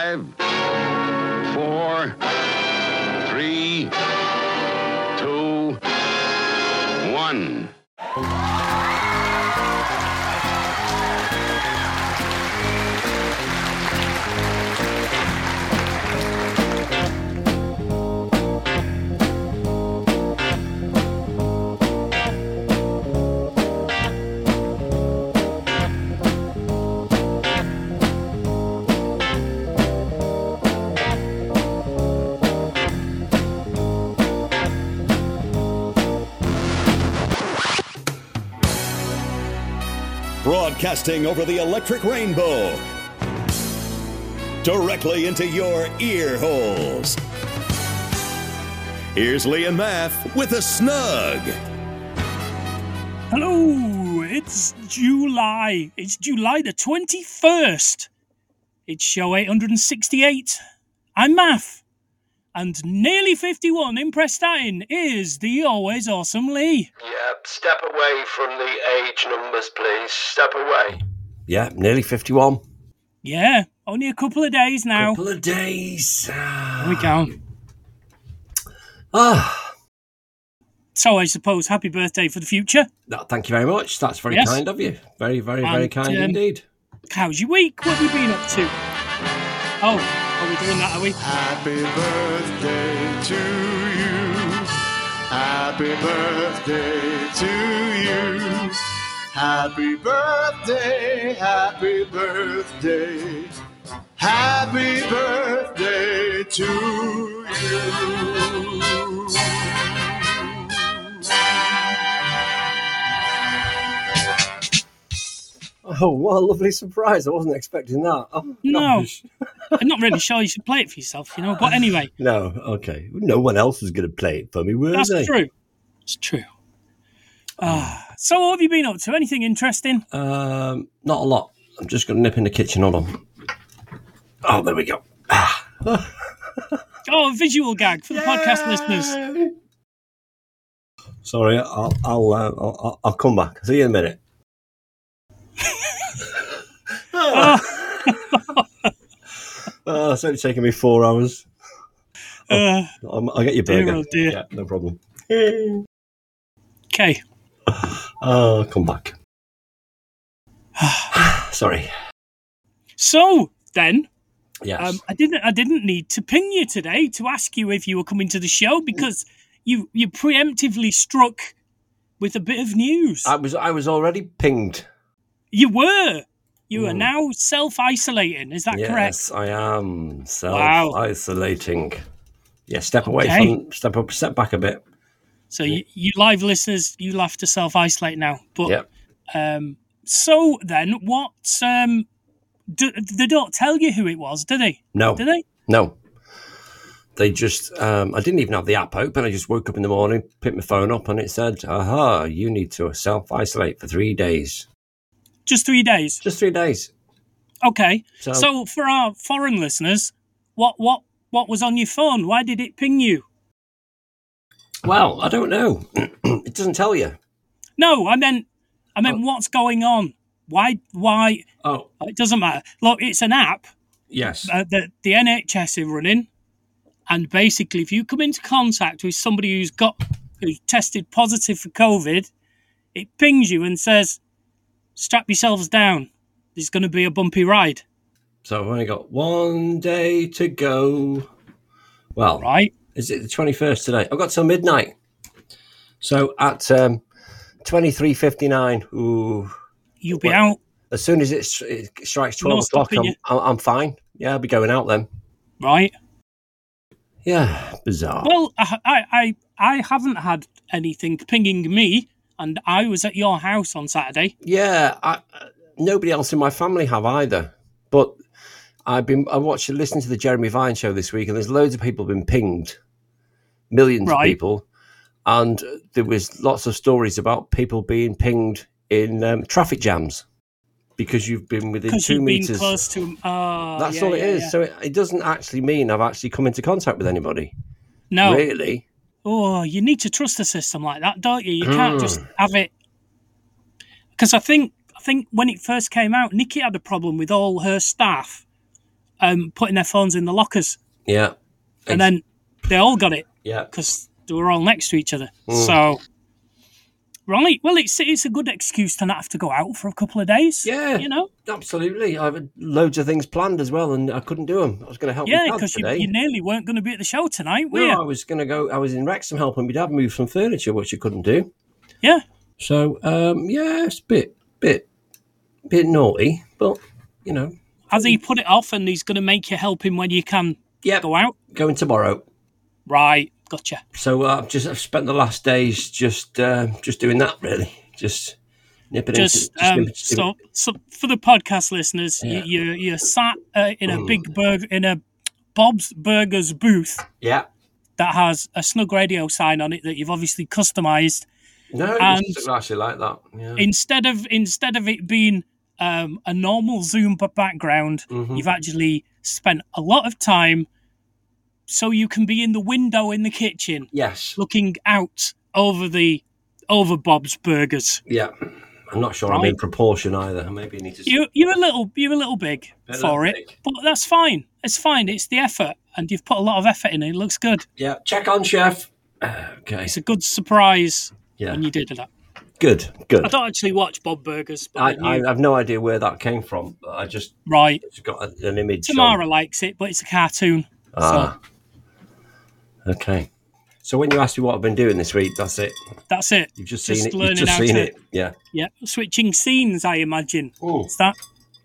5, 4, 3, 2, 1. Broadcasting over the electric rainbow, directly into your ear holes. Here's Lee and Math with a snug. Hello, it's July. It's July the 21st. It's show 868. I'm Math. And nearly 51 in Prestatyn is the always awesome Lee. Yep, step away from the age numbers, please. Step away. Yeah, nearly 51. Yeah, only a couple of days now. Couple of days. Here we go. Ah. So I suppose happy birthday for the future. No, thank you very much. That's very kind of you. Very, very, very kind indeed. How's your week? What have you been up to? Oh. Are we doing that, are we? Happy birthday to you. Happy birthday to you. Happy birthday, happy birthday. Happy birthday to you. Oh, what a lovely surprise. I wasn't expecting that. Oh, no. Gosh. I'm not really sure you should play it for yourself, you know. But anyway. No, okay. No one else was going to play it for me, were they? That's true. It's true. So what have you been up to? Anything interesting? Not a lot. I'm just going to nip in the kitchen. Hold on. Oh, there we go. Oh, a visual gag for the podcast listeners. Sorry, I'll come back. See you in a minute. It's only taken me 4 hours. I'll get your burger. Oh dear. Yeah, no problem. Okay. I'll come back. Sorry. So then, yes. I didn't need to ping you today to ask you if you were coming to the show because you preemptively struck with a bit of news. I was already pinged. You were. You are now self-isolating. Is that correct? Yes, I am self-isolating. Yeah, step back a bit. So you live listeners, you'll have to self-isolate now. But so then, what? They don't tell you who it was, do they? No. Do they? No. They just. I didn't even have the app open. I just woke up in the morning, picked my phone up, and it said, "Aha, you need to self-isolate for 3 days." Just 3 days? Just 3 days. Okay. So for our foreign listeners, what was on your phone? Why did it ping you? Well, I don't know. It doesn't tell you. No, I meant what's going on? Why? Oh. It doesn't matter. Look, it's an app. Yes. That the NHS are running. And basically, if you come into contact with somebody who's tested positive for COVID, it pings you and says, strap yourselves down. There's going to be a bumpy ride. So I've only got 1 day to go. Well, right. Is it the 21st today? I've got till midnight. So at 23:59, you'll be out. As soon as it strikes 12 o'clock, I'm fine. Yeah, I'll be going out then. Right. Yeah, bizarre. Well, I haven't had anything pinging me, and I was at your house on Saturday. Yeah, nobody else in my family have either. But I listened to the Jeremy Vine show this week, and there's loads of people been pinged, millions of people, and there was lots of stories about people being pinged in traffic jams because you've been within 2 meters. Been close to. That's all it is. Yeah. So it doesn't actually mean I've actually come into contact with anybody. No, really. Oh, you need to trust a system like that, don't you? You can't just have it. Because I think when it first came out, Nikki had a problem with all her staff putting their phones in the lockers. Yeah. And then they all got it. Yeah. Because they were all next to each other. So, right. Well, it's a good excuse to not have to go out for a couple of days. Yeah. You know? Absolutely. I had loads of things planned as well, and I couldn't do them. I was going to help my dad because today. you nearly weren't going to be at the show tonight, were No, you? I was going to go. I was in Wrexham helping my dad move some furniture, which I couldn't do. Yeah. So, it's a bit naughty, but, you know. Has he put it off and he's going to make you help him when you can go out? Going tomorrow. Right. Gotcha. So I've spent the last days just doing that, really. Just nipping into... So for the podcast listeners, you're sat in a big burger, in a Bob's Burgers booth. Yeah. That has a Snug Radio sign on it that you've obviously customised. No, it's actually like that. Yeah. Instead of it being a normal Zoom background, you've actually spent a lot of time so you can be in the window in the kitchen. Yes. Looking out over Bob's Burgers. Yeah. I'm not sure I'm in proportion either. Maybe you need to... You're a little big for it, but that's fine. It's fine. It's the effort, and you've put a lot of effort in it. It looks good. Yeah. Check on, chef. Okay. It's a good surprise when you did that. Good. I don't actually watch Bob Burgers. But I have no idea where that came from. But I just got an image. Tamara likes it, but it's a cartoon. Okay. So when you asked me what I've been doing this week, that's it. That's it. You've just seen it. Learning You've just seen it. Yeah. Yeah. Switching scenes, I imagine. Oh. Is that?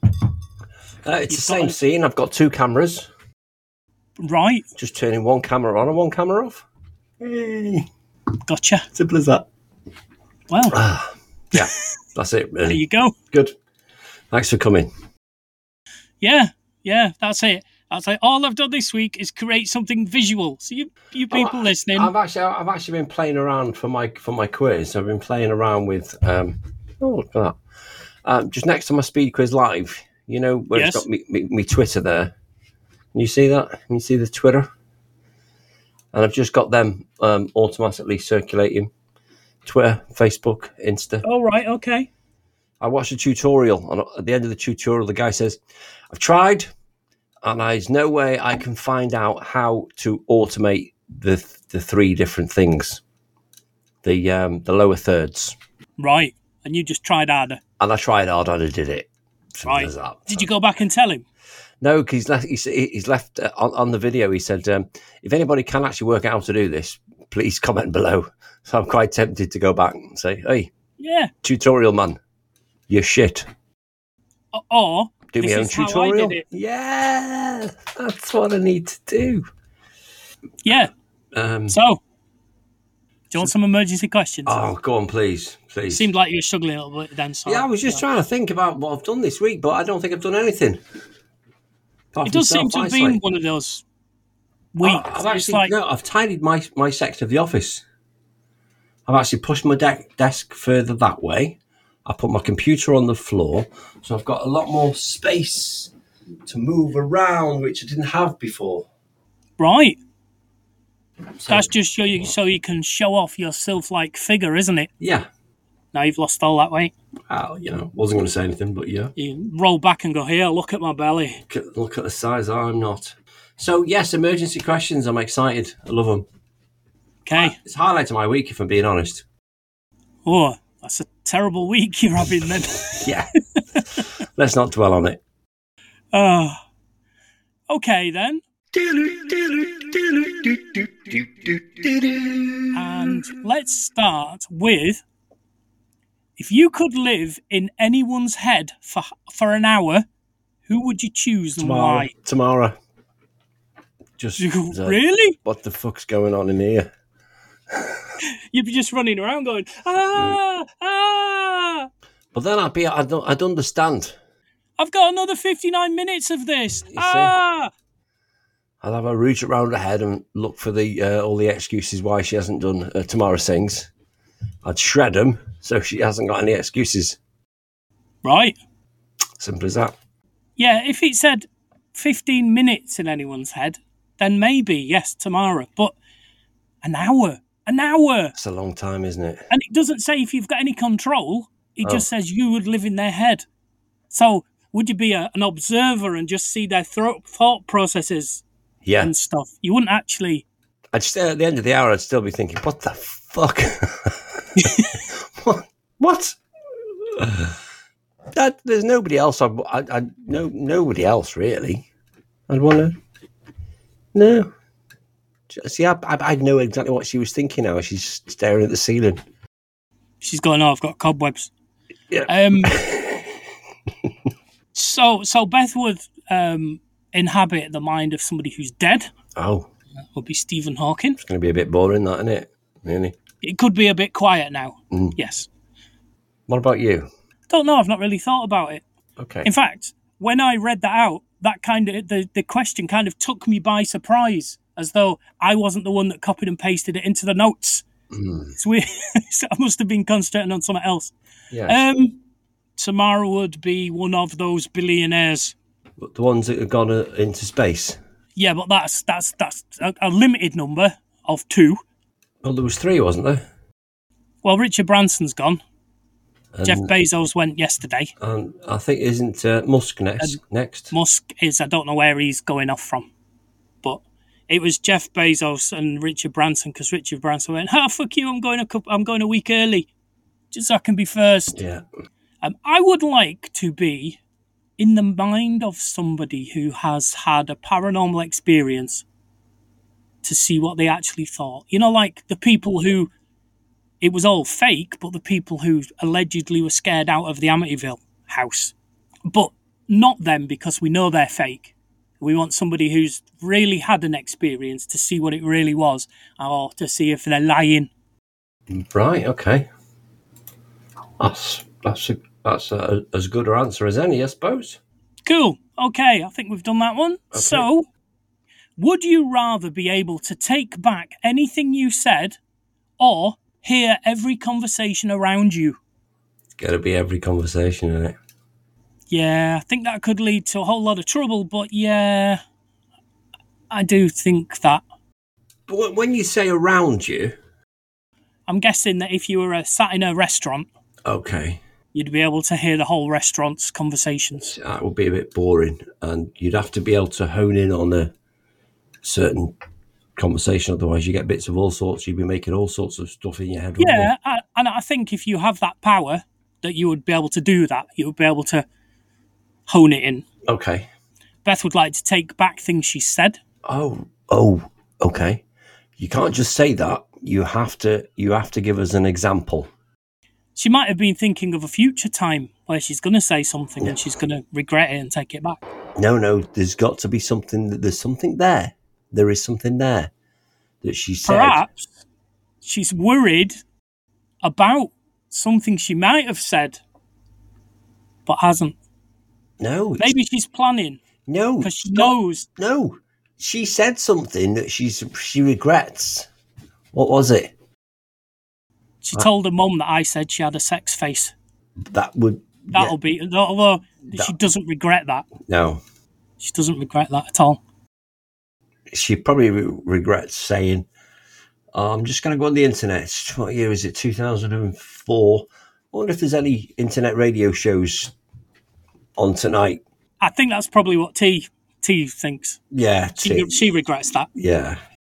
It's the same scene. I've got 2 cameras. Right. Just turning one camera on and one camera off. Hey. Gotcha. Simple as that. Well. Yeah. That's it, really. There you go. Good. Thanks for coming. Yeah. That's it. All I've done this week is create something visual. So you people listening, I've actually been playing around for my quiz. I've been playing around with look at that. Just next to my Speed Quiz Live, you know where it's got me Twitter there. Can you see that? Can you see the Twitter? And I've just got them automatically circulating. Twitter, Facebook, Insta. Oh right, okay. I watched a tutorial, and at the end of the tutorial, the guy says, "I've tried." And there's no way I can find out how to automate the 3 different things, the lower thirds. Right, and you just tried harder. And I tried hard, and I did it. Right. Did you go back and tell him? No, because he's left on the video. He said, if anybody can actually work out how to do this, please comment below. So I'm quite tempted to go back and say, hey, tutorial man, you're shit. Or... do my own tutorial. Yeah, that's what I need to do. Yeah. So, do you want some emergency questions? Oh, go on, please. It seemed like you were struggling a little bit then. So, I was just trying to think about what I've done this week, but I don't think I've done anything. It does seem to have been one of those weeks. I've tidied my section of the office. I've actually pushed my desk further that way. I put my computer on the floor, so I've got a lot more space to move around, which I didn't have before. Right. So, that's just so you can show off your sylph-like figure, isn't it? Yeah. Now you've lost all that weight. Well, wasn't going to say anything, but yeah. You roll back and go, here, look at my belly. Look at the size. I'm not. So, yes, emergency questions. I'm excited. I love them. Okay. It's a highlight of my week, if I'm being honest. Oh, that's a terrible week you're having then. Yeah. Let's not dwell on it. Okay then. And let's start with, if you could live in anyone's head for an hour, who would you choose and why? Tamara. Just really? What the fuck's going on in here? You'd be just running around going, ah! But then I'd understand. I've got another 59 minutes of this. Ah! I'll have a root around her head and look for all the excuses why she hasn't done Tamara Sings. I'd shred them so she hasn't got any excuses. Right. Simple as that. Yeah, if it said 15 minutes in anyone's head, then maybe, yes, Tamara. But an hour. That's a long time, isn't it? And it doesn't say if you've got any control. It just says you would live in their head. So Would you be an observer and just see their thought processes Yeah. and stuff? You wouldn't actually... I'd at the end of the hour, I'd still be thinking, what the fuck? What? There's nobody else. Nobody else, really. I'd want to... No. See, I know exactly what she was thinking now. She's staring at the ceiling. She's going, oh, I've got cobwebs. Yeah. So Beth would inhabit the mind of somebody who's dead. Oh. That would be Stephen Hawking. It's going to be a bit boring, that, isn't it? Really? It could be a bit quiet now. Yes. What about you? Don't know. I've not really thought about it. Okay. In fact, when I read that out, that kind of the question kind of took me by surprise, as though I wasn't the one that copied and pasted it into the notes. It's weird. So I must have been concentrating on something else. Yeah. Tamara would be one of those billionaires. The ones that have gone into space. Yeah, but that's a limited number of 2. Well, there was 3, wasn't there? Well, Richard Branson's gone. And, Jeff Bezos went yesterday. And I think isn't Musk next? Musk is, I don't know where he's going off from, but it was Jeff Bezos and Richard Branson, because Richard Branson went, fuck you, I'm going a week early, just so I can be first. Yeah. I would like to be in the mind of somebody who has had a paranormal experience to see what they actually thought. You know, like the people who, it was all fake, but the people who allegedly were scared out of the Amityville house. But not them, because we know they're fake. We want somebody who's really had an experience to see what it really was, or to see if they're lying. Right, okay. That's as good an answer as any, I suppose. Cool. Okay, I think we've done that one. Okay. So, would you rather be able to take back anything you said, or hear every conversation around you? It's got to be every conversation, isn't it? Yeah, I think that could lead to a whole lot of trouble, but yeah, I do think that. But when you say around you... I'm guessing that if you were sat in a restaurant... Okay. You'd be able to hear the whole restaurant's conversations. That would be a bit boring, and you'd have to be able to hone in on a certain conversation, otherwise you get bits of all sorts. You'd be making all sorts of stuff in your head. Yeah, and I think if you have that power, that you would be able to do that. You would be able to hone it in. Okay. Beth would like to take back things she said. Oh, okay. You can't just say that. You have to give us an example. She might have been thinking of a future time where she's going to say something and she's going to regret it and take it back. No, there's got to be something. There's something there. There is something there that she said. Perhaps she's worried about something she might have said, but hasn't. No. Maybe she's planning. No. Because she knows. No. She said something that she regrets. What was it? She told her mum that I said she had a sex face. That'll be... Although she doesn't regret that. No. She doesn't regret that at all. She probably regrets saying, I'm just going to go on the internet. What year is it? 2004. I wonder if there's any internet radio shows on tonight. I think that's probably what T thinks. Yeah, she regrets that. Yeah.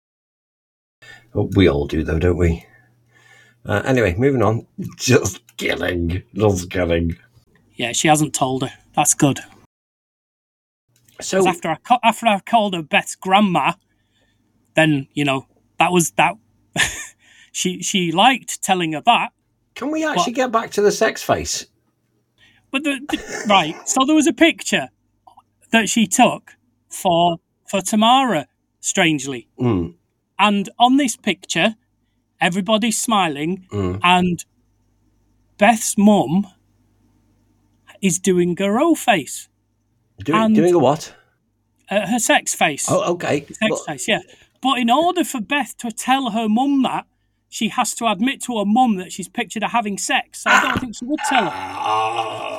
We all do, though, don't we? Anyway, moving on. Just kidding. Yeah, she hasn't told her. That's good. So after I called her Beth's grandma, then that was that. she liked telling her that. Can we actually get back to the sex face? But right, so there was a picture that she took for Tamara, strangely, and on this picture, everybody's smiling, and Beth's mum is doing her O face. Doing a what? Her sex face. Oh, okay. Sex face, yeah. But in order for Beth to tell her mum that, she has to admit to her mum that she's pictured her having sex. So I don't think she would tell her.